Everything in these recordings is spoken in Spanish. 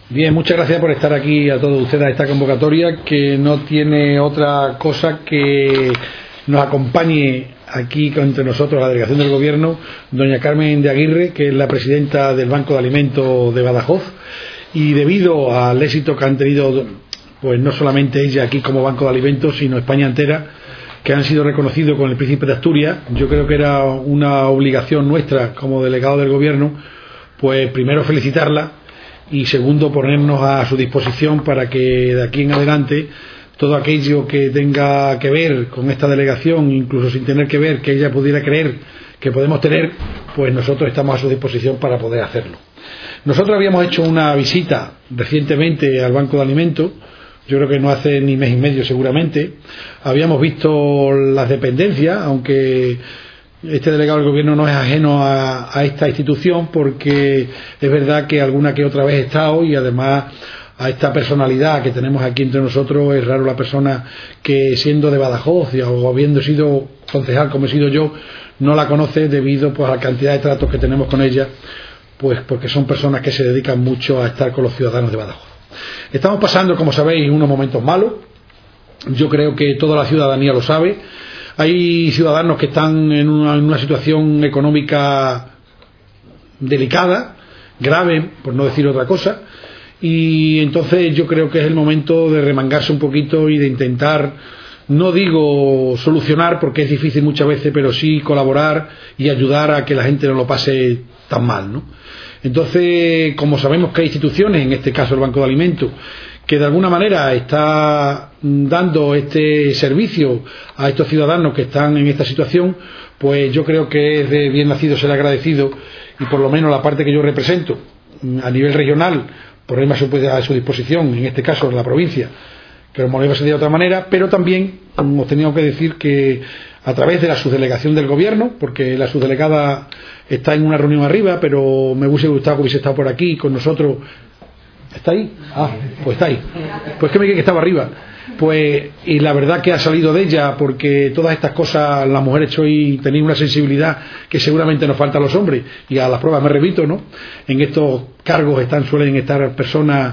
Bien, muchas gracias por estar aquí a todos ustedes a esta convocatoria que no tiene otra cosa que nos acompañe aquí entre nosotros la delegación del Gobierno, doña Carmen de Aguirre, que es la presidenta del Banco de Alimentos de Badajoz, y debido al éxito que han tenido, pues no solamente ella aquí como Banco de Alimentos, sino España entera, que han sido reconocidos con el Príncipe de Asturias, yo creo que era una obligación nuestra como delegado del Gobierno, pues primero felicitarla y segundo ponernos a su disposición para que de aquí en adelante todo aquello que tenga que ver con esta delegación, incluso sin tener que ver, que ella pudiera creer que podemos tener, pues nosotros estamos a su disposición para poder hacerlo. Nosotros habíamos hecho una visita recientemente al Banco de Alimentos, yo creo que no hace ni mes y medio seguramente. Habíamos visto las dependencias, aunque este delegado del Gobierno no es ajeno a esta institución, porque es verdad que alguna que otra vez he estado, y además a esta personalidad que tenemos aquí entre nosotros es raro la persona que, siendo de Badajoz o habiendo sido concejal como he sido yo, no la conoce debido pues a la cantidad de tratos que tenemos con ella, pues porque son personas que se dedican mucho a estar con los ciudadanos de Badajoz. Estamos pasando, como sabéis, unos momentos malos. Yo creo que toda la ciudadanía lo sabe. Hay ciudadanos que están en una situación económica delicada, grave, por no decir otra cosa, y entonces yo creo que es el momento de remangarse un poquito y de intentar, no digo solucionar porque es difícil muchas veces, pero sí colaborar y ayudar a que la gente no lo pase tan mal, ¿no? Entonces, como sabemos que hay instituciones, en este caso el Banco de Alimentos, que de alguna manera está dando este servicio a estos ciudadanos que están en esta situación, pues yo creo que es de bien nacido ser agradecido, y por lo menos la parte que yo represento a nivel regional, ponerme a su disposición, en este caso en la provincia, que lo iba a ser de otra manera, pero también hemos tenido que decir que a través de la subdelegación del Gobierno, porque la subdelegada está en una reunión arriba, pero me hubiese gustado que hubiese estado por aquí con nosotros. ¿Está ahí? Ah, pues está ahí. Pues que me dije que estaba arriba. Pues, y la verdad que ha salido de ella, porque todas estas cosas las mujeres hoy tenéis una sensibilidad que seguramente nos falta a los hombres, y a las pruebas me repito, ¿no? En estos cargos suelen estar personas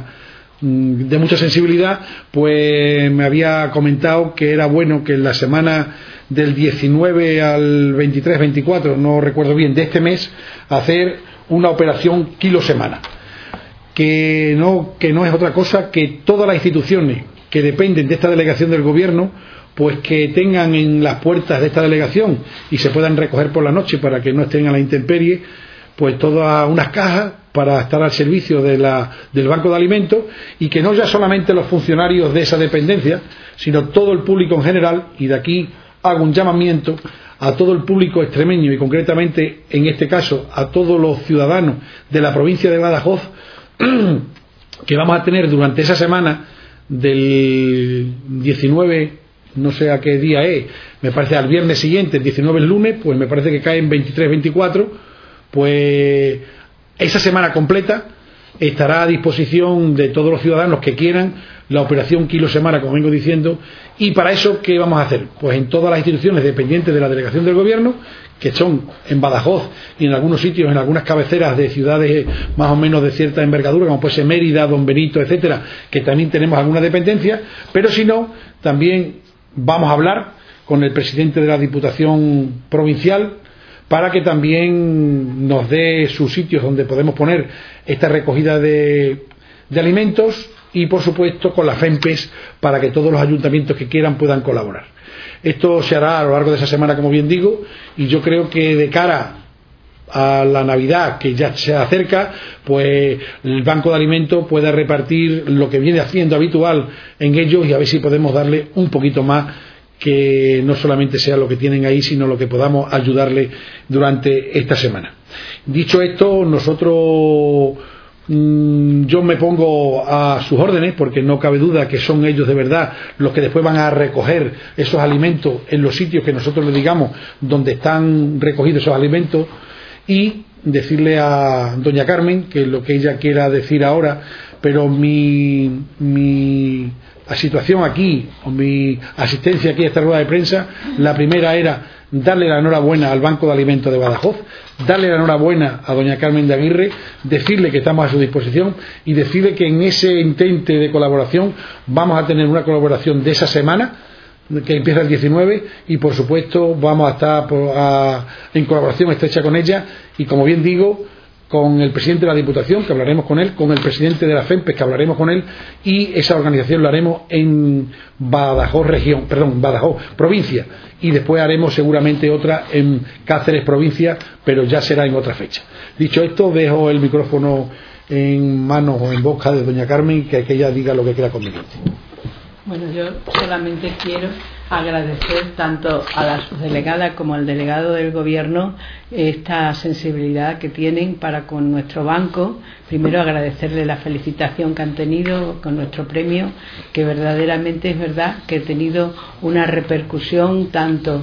de mucha sensibilidad. Pues me había comentado que era bueno que en la semana del 19 al 23-24, no recuerdo bien, de este mes, hacer una operación kilo semana, que no es otra cosa que todas las instituciones que dependen de esta delegación del Gobierno, pues que tengan en las puertas de esta delegación y se puedan recoger por la noche para que no estén a la intemperie, pues todas unas cajas para estar al servicio del Banco de Alimentos, y que no ya solamente los funcionarios de esa dependencia, sino todo el público en general. Y de aquí hago un llamamiento a todo el público extremeño, y concretamente en este caso a todos los ciudadanos de la provincia de Badajoz, que vamos a tener durante esa semana del 19, no sé a qué día es, me parece al viernes siguiente, el 19 el lunes, pues me parece que cae en 23-24, pues esa semana completa estará a disposición de todos los ciudadanos que quieran la operación kilo semana, como vengo diciendo. Y para eso, ¿qué vamos a hacer? Pues en todas las instituciones dependientes de la delegación del Gobierno, que son en Badajoz y en algunos sitios, en algunas cabeceras de ciudades más o menos de cierta envergadura, como puede ser Mérida, Don Benito, etcétera, que también tenemos alguna dependencia, pero si no, también vamos a hablar con el presidente de la Diputación Provincial para que también nos dé sus sitios donde podemos poner esta recogida de alimentos, y por supuesto con la FEMPES para que todos los ayuntamientos que quieran puedan colaborar. Esto se hará a lo largo de esa semana, como bien digo, y yo creo que de cara a la Navidad, que ya se acerca, pues el Banco de Alimentos pueda repartir lo que viene haciendo habitual en ellos, y a ver si podemos darle un poquito más, que no solamente sea lo que tienen ahí, sino lo que podamos ayudarle durante esta semana. Dicho esto, nosotros, yo me pongo a sus órdenes, porque no cabe duda que son ellos de verdad los que después van a recoger esos alimentos en los sitios que nosotros les digamos donde están recogidos esos alimentos, y decirle a doña Carmen que lo que ella quiera decir ahora, pero mi situación aquí, o mi asistencia aquí a esta rueda de prensa, la primera era darle la enhorabuena al Banco de Alimentos de Badajoz, darle la enhorabuena a doña Carmen de Aguirre, decirle que estamos a su disposición y decirle que en ese intento de colaboración vamos a tener una colaboración de esa semana, que empieza el 19, y por supuesto vamos a estar en colaboración estrecha con ella, y como bien digo, con el presidente de la Diputación, que hablaremos con él, con el presidente de la FEMPES, que hablaremos con él, y esa organización la haremos en Badajoz Badajoz provincia, y después haremos seguramente otra en Cáceres provincia, pero ya será en otra fecha. Dicho esto, dejo el micrófono en manos o en boca de doña Carmen, que ella diga lo que queda conveniente. Bueno, yo solamente quiero agradecer tanto a la subdelegada como al delegado del Gobierno esta sensibilidad que tienen para con nuestro banco. Primero agradecerle la felicitación que han tenido con nuestro premio, que verdaderamente es verdad que ha tenido una repercusión tanto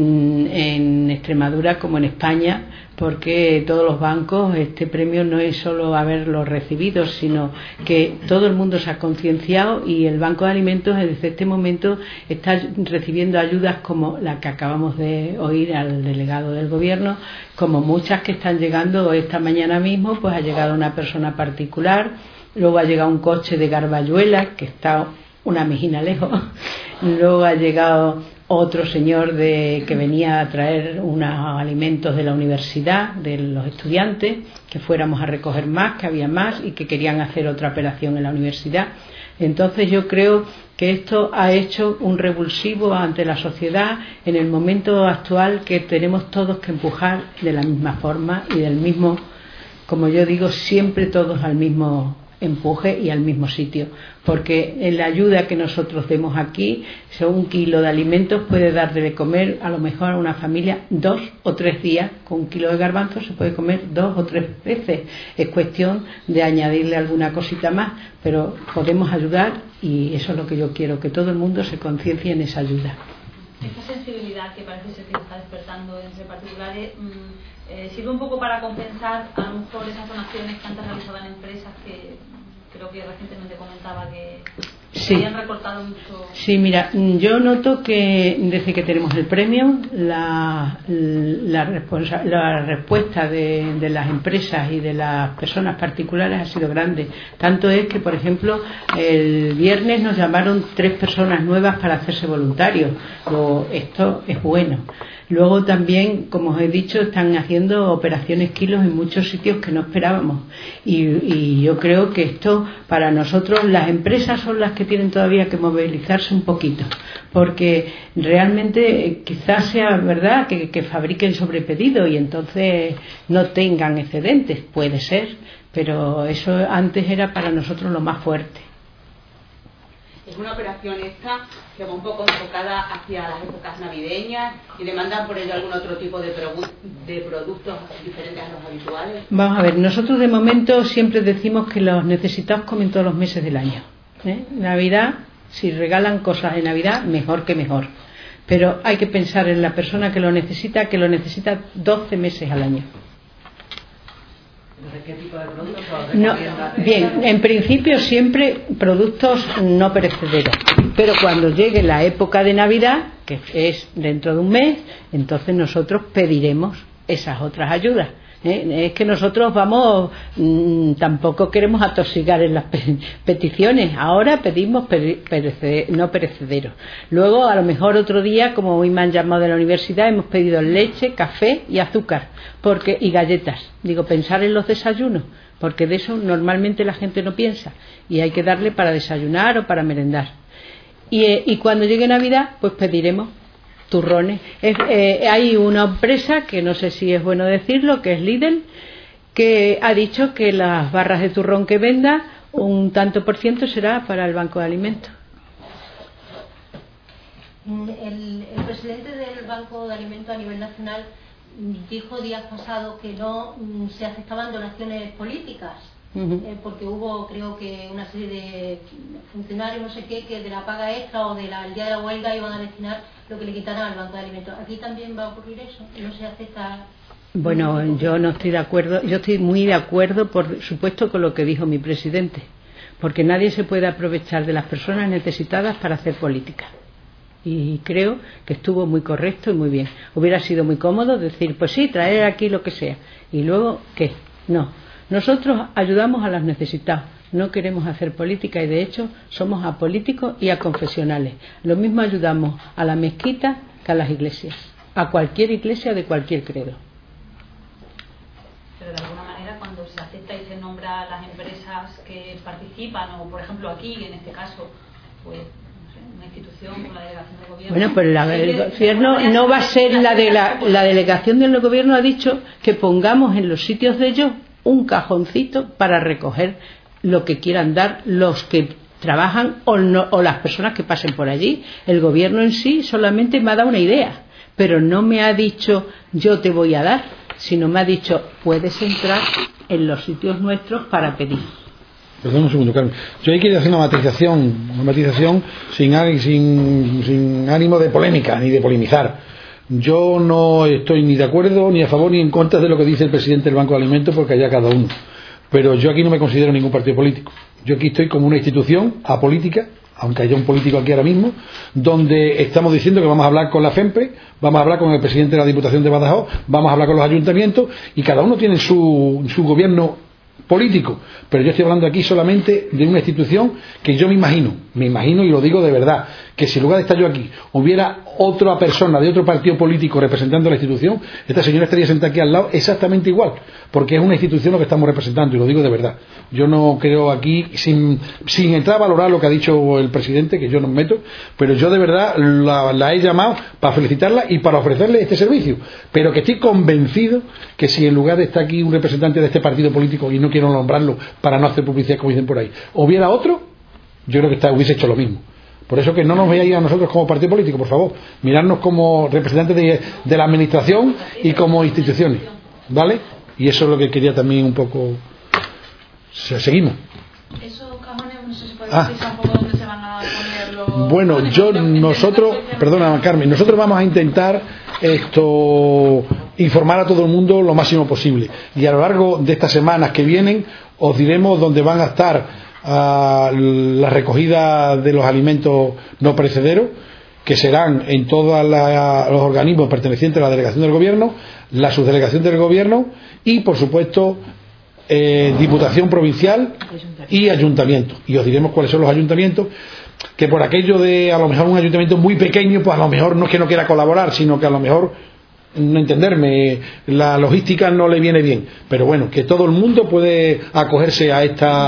en Extremadura como en España, porque todos los bancos, este premio no es solo haberlo recibido, sino que todo el mundo se ha concienciado, y el Banco de Alimentos desde este momento está recibiendo ayudas como la que acabamos de oír al delegado del Gobierno, como muchas que están llegando. Esta mañana mismo pues ha llegado una persona particular, luego ha llegado un coche de Garbayuela que está una mejina lejos, luego ha llegado otro señor que venía a traer unos alimentos de la universidad, de los estudiantes, que fuéramos a recoger más, que había más y que querían hacer otra operación en la universidad. Entonces yo creo que esto ha hecho un revulsivo ante la sociedad en el momento actual, que tenemos todos que empujar de la misma forma y del mismo, como yo digo, siempre todos al mismo empuje y al mismo sitio, porque en la ayuda que nosotros demos aquí, un kilo de alimentos puede dar de comer a lo mejor a una familia 2 o 3 días. Con un kilo de garbanzos se puede comer 2 o 3 veces. Es cuestión de añadirle alguna cosita más, pero podemos ayudar, y eso es lo que yo quiero, que todo el mundo se conciencie en esa ayuda. Esta sensibilidad que parece ser que está despertando entre particulares sirve un poco para compensar a lo mejor esas donaciones que antes realizaban empresas, que creo que recientemente comentaba que sí, habían recortado mucho. Sí, mira, yo noto que desde que tenemos el premio la respuesta de las empresas y de las personas particulares ha sido grande. Tanto es que, por ejemplo, el viernes nos llamaron 3 personas nuevas para hacerse voluntarios. Esto es bueno. Luego también, como os he dicho, están haciendo operaciones kilos en muchos sitios que no esperábamos, y yo creo que esto, para nosotros, las empresas son las que tienen todavía que movilizarse un poquito, porque realmente quizás sea verdad que fabriquen sobre pedido y entonces no tengan excedentes, puede ser, pero eso antes era para nosotros lo más fuerte. Es una operación esta que va un poco enfocada hacia las épocas navideñas y demandan por ello algún otro tipo de productos diferentes a los habituales. Vamos a ver, nosotros de momento siempre decimos que los necesitados comen todos los meses del año. Navidad, si regalan cosas de Navidad, mejor que mejor. Pero hay que pensar en la persona que lo necesita 12 meses al año. ¿De qué tipo de productos? No, bien, en principio siempre productos no perecederos, pero cuando llegue la época de Navidad, que es dentro de un mes, entonces nosotros pediremos esas otras ayudas. Es que nosotros tampoco queremos atosigar en las peticiones. Ahora pedimos no perecederos. Luego, a lo mejor otro día, como hoy me han llamado de la universidad, hemos pedido leche, café y azúcar y galletas. Digo, pensar en los desayunos, porque de eso normalmente la gente no piensa, y hay que darle para desayunar o para merendar. Y cuando llegue Navidad, pues pediremos turrones. Hay una empresa que no sé si es bueno decirlo, que es Lidl, que ha dicho que las barras de turrón que venda, un tanto por ciento será para el Banco de Alimentos. El presidente del Banco de Alimentos a nivel nacional dijo días pasados que no se aceptaban donaciones políticas, porque hubo, creo que, una serie de funcionarios, no sé qué, que de la paga extra o del día de la huelga iban a destinar lo que le quitaran al Banco de Alimentos. ¿Aquí también va a ocurrir eso? ¿No se acepta? Bueno, yo no estoy de acuerdo. Yo estoy muy de acuerdo, por supuesto, con lo que dijo mi presidente, porque nadie se puede aprovechar de las personas necesitadas para hacer política. Y creo que estuvo muy correcto y muy bien. Hubiera sido muy cómodo decir, pues sí, traer aquí lo que sea. Y luego, ¿qué? No. Nosotros ayudamos a los necesitados. No queremos hacer política y, de hecho, somos apolíticos y aconfesionales. Lo mismo ayudamos a la mezquita que a las iglesias. A cualquier iglesia de cualquier credo. Pero de alguna manera, cuando se acepta y se nombra a las empresas que participan, o por ejemplo aquí, en este caso, pues una institución como la delegación del gobierno. Bueno, pues el gobierno no va a ser la delegación del gobierno ha dicho que pongamos en los sitios de ellos un cajoncito para recoger lo que quieran dar los que trabajan o las personas que pasen por allí. El gobierno en sí solamente me ha dado una idea, pero no me ha dicho yo te voy a dar, sino me ha dicho puedes entrar en los sitios nuestros para pedir. Perdón un segundo, Carmen. Yo ahí quería hacer una matización sin ánimo de polémica ni de polemizar. Yo no estoy ni de acuerdo ni a favor ni en contra de lo que dice el presidente del Banco de Alimentos, porque allá cada uno. Pero yo aquí no me considero ningún partido político. Yo aquí estoy como una institución apolítica, aunque haya un político aquí ahora mismo, donde estamos diciendo que vamos a hablar con la FEMPE, vamos a hablar con el presidente de la Diputación de Badajoz, vamos a hablar con los ayuntamientos, y cada uno tiene su gobierno político, pero yo estoy hablando aquí solamente de una institución que yo me imagino y lo digo de verdad, que si en lugar de estar yo aquí hubiera otra persona de otro partido político representando la institución, esta señora estaría sentada aquí al lado exactamente igual, porque es una institución lo que estamos representando, y lo digo de verdad. Yo no creo aquí, sin entrar a valorar lo que ha dicho el presidente, que yo no me meto, pero yo de verdad la he llamado para felicitarla y para ofrecerle este servicio, pero que estoy convencido que si en lugar de estar aquí un representante de este partido político, y no quiero nombrarlo para no hacer publicidad como dicen por ahí, hubiera otro, yo creo que hubiese hecho lo mismo. Por eso que no nos veáis a nosotros como partido político, por favor, mirarnos como representantes de la administración y como instituciones, ¿vale? Y eso es lo que quería también un poco. Seguimos. Esos cajones, no sé si podéis decir un poco dónde se van a poner los. Bueno, nosotros, perdona Carmen, nosotros vamos a intentar informar a todo el mundo lo máximo posible, y a lo largo de estas semanas que vienen os diremos dónde van a estar la recogida de los alimentos no perecederos, que serán en todos los organismos pertenecientes a la delegación del gobierno, la subdelegación del gobierno y, por supuesto, Diputación Provincial y Ayuntamiento. Y os diremos cuáles son los ayuntamientos, que por aquello de a lo mejor un ayuntamiento muy pequeño, pues a lo mejor no es que no quiera colaborar, sino que a lo mejor, no entenderme, la logística no le viene bien, pero bueno, que todo el mundo puede acogerse a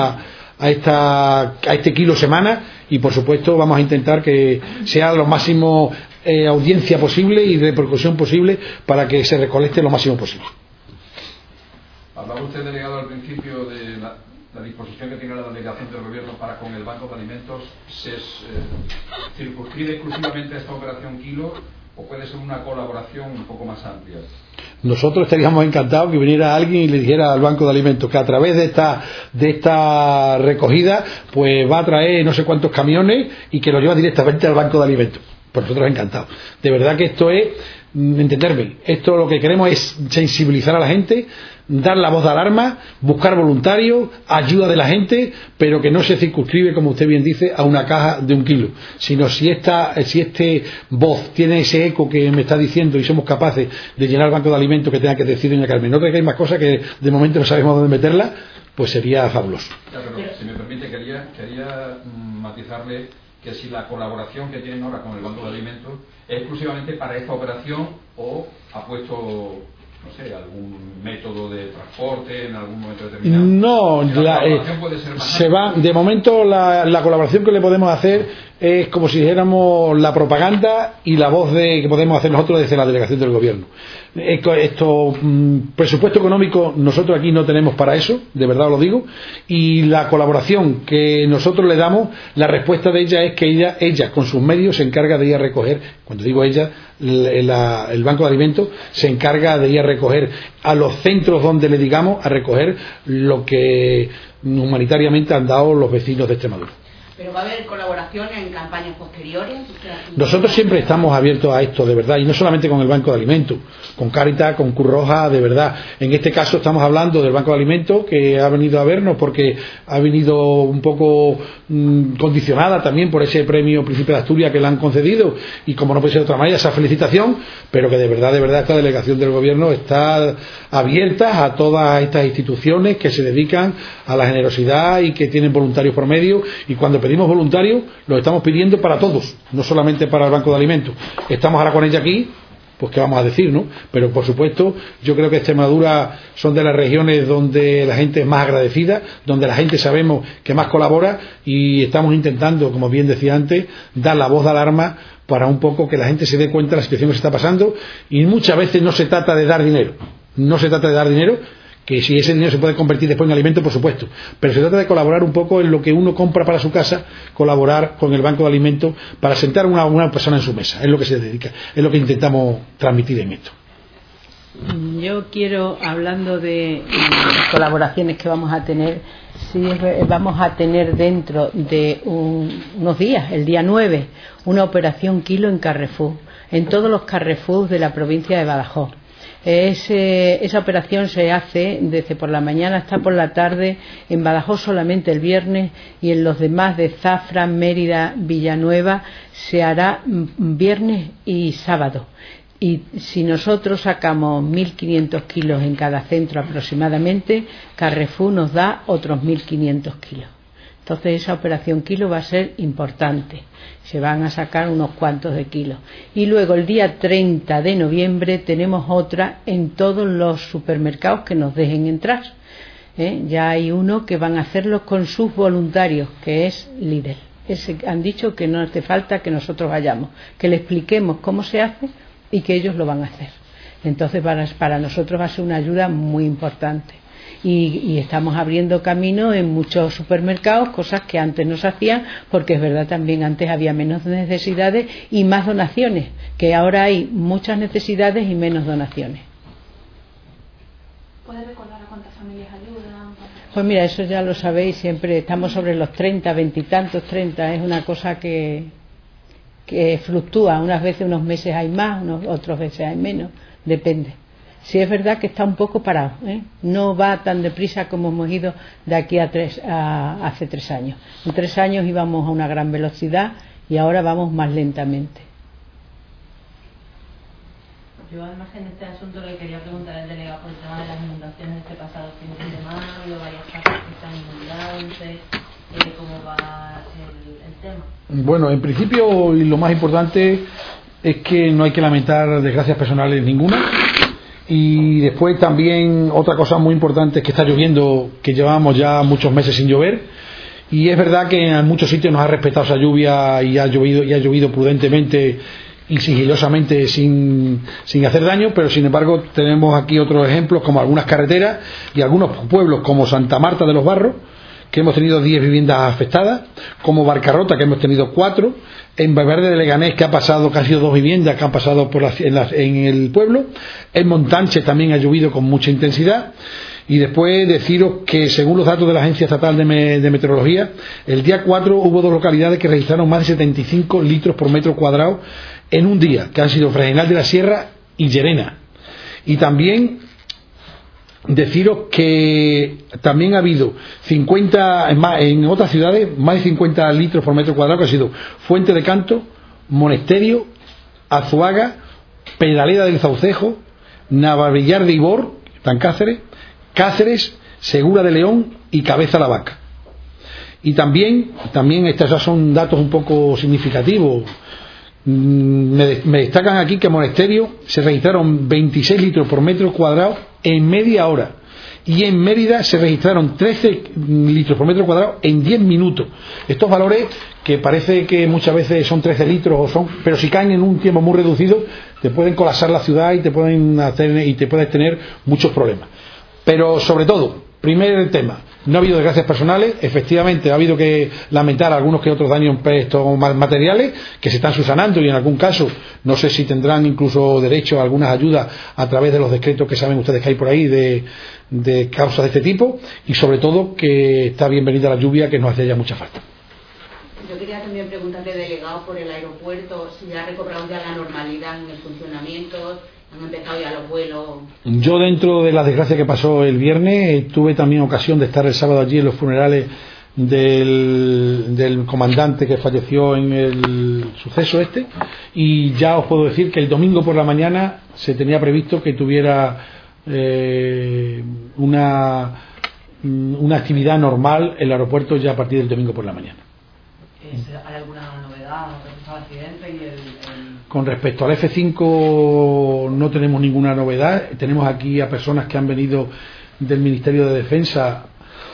este kilo semana, y por supuesto vamos a intentar que sea lo máximo audiencia posible y repercusión posible para que se recolecte lo máximo posible. Hablaba usted, delegado, al principio de la disposición que tiene la delegación del gobierno para con el Banco de Alimentos. ¿Se circunscribe exclusivamente a esta operación kilo o puede ser una colaboración un poco más amplia? Nosotros estaríamos encantados que viniera alguien y le dijera al Banco de Alimentos que a través de esta recogida pues va a traer no sé cuántos camiones y que lo lleva directamente al Banco de Alimentos. Por nosotros encantados. De verdad que esto es, entenderme, esto lo que queremos es sensibilizar a la gente, dar la voz de alarma, buscar voluntarios, ayuda de la gente, pero que no se circunscribe, como usted bien dice, a una caja de 1 kilo, sino si este voz tiene ese eco que me está diciendo y somos capaces de llenar el Banco de Alimentos, que tenga que decir doña Carmen, no que hay más cosas que de momento no sabemos dónde meterla, pues sería fabuloso. Ya, pero si me permite, quería matizarle que si la colaboración que tienen ahora con el Banco de Alimentos es exclusivamente para esta operación o ha puesto, no sé, algún método de transporte en algún momento determinado. No, la colaboración puede ser más se va. De momento la colaboración que le podemos hacer es como si dijéramos la propaganda y la voz que podemos hacer nosotros desde la delegación del gobierno. Presupuesto económico nosotros aquí no tenemos para eso, de verdad lo digo, y la colaboración que nosotros le damos, la respuesta de ella es que ella con sus medios se encarga de ir a recoger, cuando digo ella, el Banco de Alimentos se encarga de ir a recoger a los centros donde le digamos a recoger lo que humanitariamente han dado los vecinos de Extremadura. ¿Pero va a haber colaboración en campañas posteriores? Nosotros siempre estamos abiertos a esto, de verdad, y no solamente con el Banco de Alimentos, con Cáritas, con Cruz Roja, de verdad. En este caso estamos hablando del Banco de Alimentos, que ha venido a vernos porque ha venido un poco condicionada también por ese premio Príncipe de Asturias que le han concedido, y como no puede ser de otra manera, esa felicitación, pero que de verdad, esta delegación del Gobierno está abierta a todas estas instituciones que se dedican a la generosidad y que tienen voluntarios por medio, y cuando pedimos voluntarios, lo estamos pidiendo para todos, no solamente para el Banco de Alimentos. Estamos ahora con ella aquí, pues qué vamos a decir, ¿no? Pero por supuesto, yo creo que Extremadura son de las regiones donde la gente es más agradecida, donde la gente sabemos que más colabora, y estamos intentando, como bien decía antes, dar la voz de alarma para un poco que la gente se dé cuenta de la situación que se está pasando, y muchas veces no se trata de dar dinero, que si ese dinero se puede convertir después en alimento, por supuesto, pero se trata de colaborar un poco en lo que uno compra para su casa, colaborar con el Banco de Alimentos para sentar a una persona en su mesa, es lo que se dedica, es lo que intentamos transmitir en esto. Yo quiero, hablando de colaboraciones que vamos a tener, vamos a tener dentro de unos días, el día 9, una operación kilo en Carrefour, en todos los Carrefours de la provincia de Badajoz. Esa operación se hace desde por la mañana hasta por la tarde, en Badajoz solamente el viernes, y en los demás de Zafra, Mérida, Villanueva se hará viernes y sábado. Y si nosotros sacamos 1.500 kilos en cada centro aproximadamente, Carrefour nos da otros 1.500 kilos. Entonces esa operación kilo va a ser importante, se van a sacar unos cuantos de kilos. Y luego el día 30 de noviembre tenemos otra en todos los supermercados que nos dejen entrar. Ya hay uno que van a hacerlo con sus voluntarios, que es Lidl. Han dicho que no hace falta que nosotros vayamos, que le expliquemos cómo se hace y que ellos lo van a hacer. Entonces para nosotros va a ser una ayuda muy importante. Y estamos abriendo camino en muchos supermercados, cosas que antes no se hacían, porque es verdad, también antes había menos necesidades y más donaciones, que ahora hay muchas necesidades y menos donaciones. ¿Puedes recordar a cuántas familias ayudan? Pues mira, eso ya lo sabéis, siempre estamos sobre los 30, 20 y tantos, 30, es una cosa que fluctúa, unas veces, unos meses hay más, otras veces hay menos, depende. Sí, es verdad que está un poco parado, no va tan deprisa como hemos ido de aquí a hace 3 años. En 3 años íbamos a una gran velocidad y ahora vamos más lentamente. Yo, además, en este asunto le quería preguntar al delegado por el tema de las inundaciones de este pasado fin de semana. Ha habido varias casas que están inundándose. ¿Cómo va el tema? Bueno, en principio, y lo más importante es que no hay que lamentar desgracias personales ninguna. Y después también otra cosa muy importante es que está lloviendo, que llevamos ya muchos meses sin llover, y es verdad que en muchos sitios nos ha respetado esa lluvia y ha llovido prudentemente y sigilosamente sin hacer daño, pero sin embargo tenemos aquí otros ejemplos como algunas carreteras y algunos pueblos como Santa Marta de los Barros, que hemos tenido 10 viviendas afectadas, como Barcarrota, que hemos tenido 4, en Valverde de Leganés, que ha pasado casi 2 viviendas que han pasado en el pueblo, en Montanche también ha llovido con mucha intensidad. Y después deciros que, según los datos de la Agencia Estatal de Meteorología, el día 4 hubo 2 localidades que registraron más de 75 litros por metro cuadrado en un día, que han sido Fregenal de la Sierra y Llerena. Y también deciros que también ha habido 50 en otras ciudades, más de 50 litros por metro cuadrado, que ha sido Fuente de Canto, Monesterio, Azuaga, Pedaleda del Zaucejo, Navalvillar de Ibor, en Cáceres, Segura de León y Cabeza la Vaca. Y también estos ya son datos un poco significativos. Me destacan aquí que en Monesterio se registraron 26 litros por metro cuadrado en media hora, y en Mérida se registraron 13 litros por metro cuadrado en 10 minutos. Estos valores, que parece que muchas veces son 13 litros, pero si caen en un tiempo muy reducido, te pueden colapsar la ciudad y te puedes tener muchos problemas. Pero sobre todo, primer tema, no ha habido desgracias personales. Efectivamente ha habido que lamentar algunos que otros daños en estos materiales que se están subsanando, y en algún caso no sé si tendrán incluso derecho a algunas ayudas a través de los decretos que saben ustedes que hay por ahí de causas de este tipo, y sobre todo que está bienvenida la lluvia, que nos hace ya mucha falta. Yo quería también preguntarle, delegado, por el aeropuerto, si ya ha recobrado ya la normalidad en el funcionamiento, han empezado ya los vuelos. Yo, dentro de la desgracia que pasó el viernes, tuve también ocasión de estar el sábado allí en los funerales del comandante que falleció en el suceso este, y ya os puedo decir que el domingo por la mañana se tenía previsto que tuviera una actividad normal el aeropuerto ya a partir del domingo por la mañana. ¿Hay alguna novedad respecto al accidente? Con respecto al F5 no tenemos ninguna novedad. Tenemos aquí a personas que han venido del Ministerio de Defensa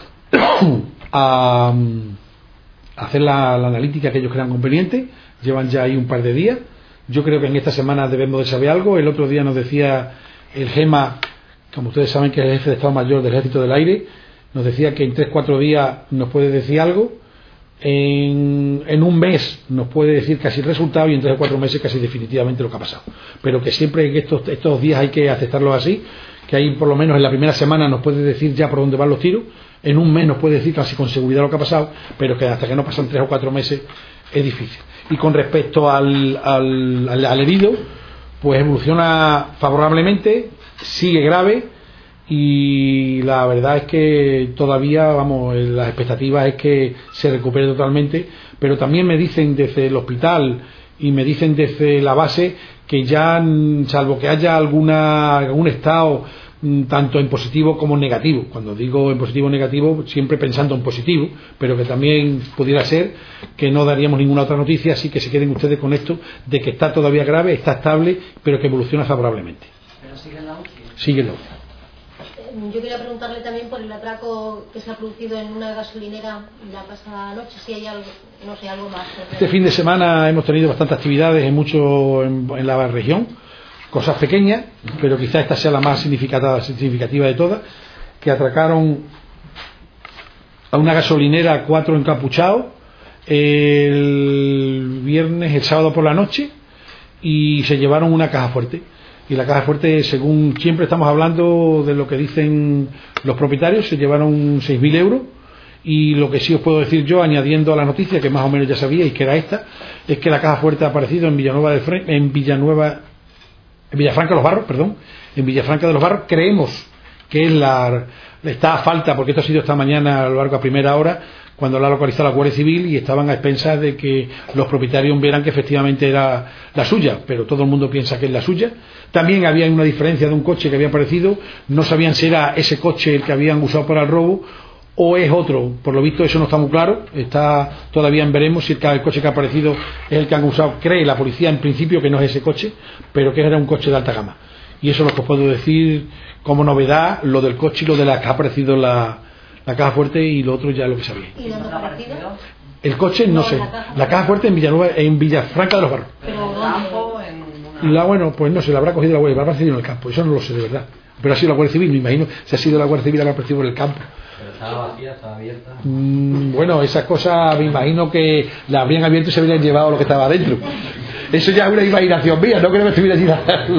a hacer la analítica que ellos crean conveniente. Llevan ya ahí un par de días. Yo creo que en esta semana debemos de saber algo. El otro día nos decía el GEMA, como ustedes saben que es el jefe de Estado Mayor del Ejército del Aire, nos decía que en 3-4 días nos puede decir algo. En un mes nos puede decir casi el resultado, y en 3 o 4 meses casi definitivamente lo que ha pasado. Pero que siempre en estos días hay que aceptarlo así, que ahí por lo menos en la primera semana nos puede decir ya por dónde van los tiros, en un mes nos puede decir casi con seguridad lo que ha pasado, pero que hasta que no pasan 3 o 4 meses es difícil. Y con respecto al herido, pues evoluciona favorablemente, sigue grave, y la verdad es que todavía, vamos, las expectativas es que se recupere totalmente, pero también me dicen desde el hospital y me dicen desde la base que ya, salvo que haya algún estado tanto en positivo como en negativo, cuando digo en positivo o negativo siempre pensando en positivo, pero que también pudiera ser que no daríamos ninguna otra noticia, así que se queden ustedes con esto de que está todavía grave, está estable, pero que evoluciona favorablemente. ¿Pero sigue en la UCI? Sigue en la UCI. Yo quería preguntarle también por el atraco que se ha producido en una gasolinera la pasada noche, si hay algo, no sé, algo más. Este fin de semana hemos tenido bastantes actividades en la región, cosas pequeñas, pero quizá esta sea la más significativa de todas, que atracaron a una gasolinera 4 encapuchados el sábado por la noche, y se llevaron una caja fuerte. Y la caja fuerte, según siempre estamos hablando de lo que dicen los propietarios, se llevaron 6.000 euros. Y lo que sí os puedo decir yo, añadiendo a la noticia que más o menos ya sabíais que era esta, es que la caja fuerte ha aparecido en Villafranca de los Barros, en Villafranca de los Barros. Creemos que está a falta, porque esto ha sido esta mañana a lo largo a primera hora, cuando la ha localizado la Guardia Civil, y estaban a expensas de que los propietarios vieran que efectivamente era la suya, pero todo el mundo piensa que es la suya. También había una diferencia de un coche que había aparecido, no sabían si era ese coche el que habían usado para el robo o es otro. Por lo visto eso no está muy claro, está todavía en veremos si el coche que ha aparecido es el que han usado. Cree la policía en principio que no es ese coche, pero que era un coche de alta gama. Y eso es lo que os puedo decir como novedad, lo del coche y lo de la que ha aparecido la caja fuerte, y lo otro ya lo que sabía. ¿Y dónde ha aparecido? El coche no sé, la caja fuerte en Villafranca de los Barros. Pero Bueno, pues no sé, la habrá cogido la Guardia, la habrá aparecido en el campo, eso no lo sé de verdad, pero ha sido la Guardia Civil, me imagino, si ha sido la Guardia Civil la que ha aparecido por el campo. Pero estaba vacía, estaba abierta. Bueno, esas cosas me imagino que la habrían abierto y se habrían llevado lo que estaba adentro. Eso ya es una imaginación mía, no creo que estuviera allí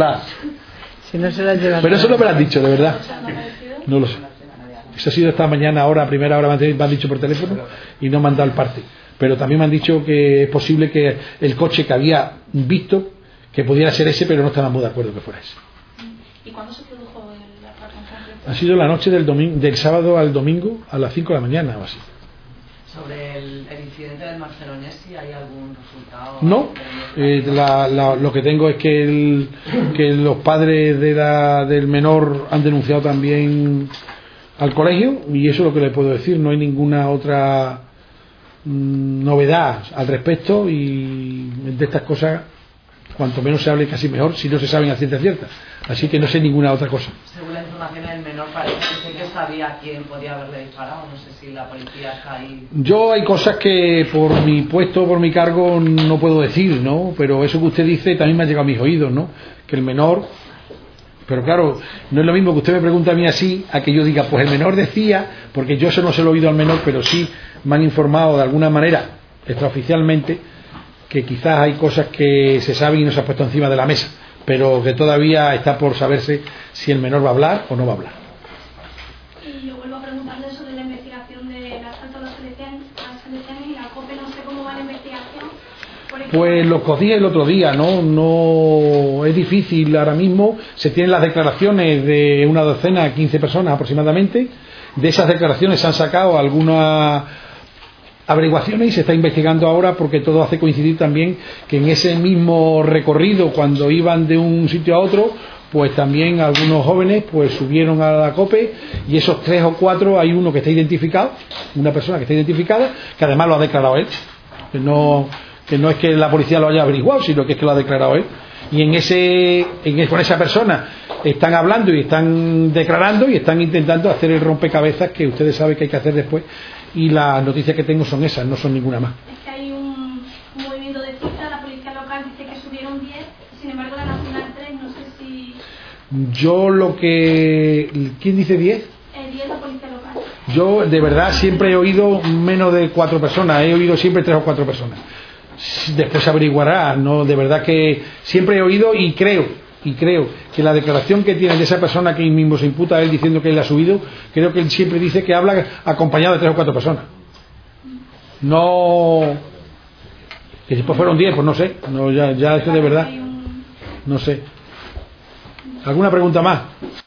Si no se la llevan. Pero eso no me lo han dicho, de verdad. No lo sé. Eso ha sido esta mañana, ahora a primera hora me han dicho por teléfono y no me han dado el parte. Pero también me han dicho que es posible que el coche que había visto, que pudiera ser ese, pero no estaban muy de acuerdo que fuera ese. ¿Y cuándo se produjo el atraco? Ha sido la noche del sábado al domingo a las 5 de la mañana o así. Sobre el incidente del Marcelonesi, ¿hay algún resultado? No, lo que tengo es que los padres del menor han denunciado también al colegio, y eso es lo que le puedo decir. No hay ninguna otra novedad al respecto, y de estas cosas cuanto menos se hable casi mejor, si no se saben a ciencia cierta. Así que no sé ninguna otra cosa. Según la información del menor, parece que sabía quién podía haberle disparado. No sé si la policía está ahí. Yo hay cosas que por mi puesto, por mi cargo, no puedo decir, ¿no? Pero eso que usted dice también me ha llegado a mis oídos, ¿no? Que el menor... Pero claro, no es lo mismo que usted me pregunte a mí así, a que yo diga, pues el menor decía, porque yo eso no se lo he oído al menor, pero sí me han informado de alguna manera, extraoficialmente, que quizás hay cosas que se saben y no se ha puesto encima de la mesa, pero que todavía está por saberse si el menor va a hablar o no va a hablar. Y yo vuelvo a preguntarle sobre la investigación del asalto a la selección selecciones y la COPE, no sé cómo va la investigación. Pues lo que os dije el otro día, no es difícil ahora mismo. Se tienen las declaraciones de una docena, 15 personas aproximadamente. De esas declaraciones se han sacado algunas averiguaciones y se está investigando ahora, porque todo hace coincidir también que en ese mismo recorrido, cuando iban de un sitio a otro, pues también algunos jóvenes pues subieron a la COPE, y esos 3 o 4 hay uno que está identificado, una persona que está identificada, que además lo ha declarado él, que no es que la policía lo haya averiguado, sino que es que lo ha declarado él. Y con esa persona están hablando y están declarando y están intentando hacer el rompecabezas que ustedes saben que hay que hacer después, y las noticias que tengo son esas, no son ninguna más. Es que hay un movimiento de cifras, la policía local dice que subieron 10, sin embargo la nacional 3, no sé si... ¿Quién dice 10? 10 la policía local. Yo de verdad siempre he oído menos de 4 personas, he oído siempre 3 o 4 personas. Después se averiguará, no, de verdad que siempre he oído y creo que la declaración que tiene de esa persona que mismo se imputa a él diciendo que él ha subido, creo que él siempre dice que habla acompañado de 3 o 4 personas. No, que después fueron 10, pues no sé, no, ya es que de verdad no sé. ¿Alguna pregunta más?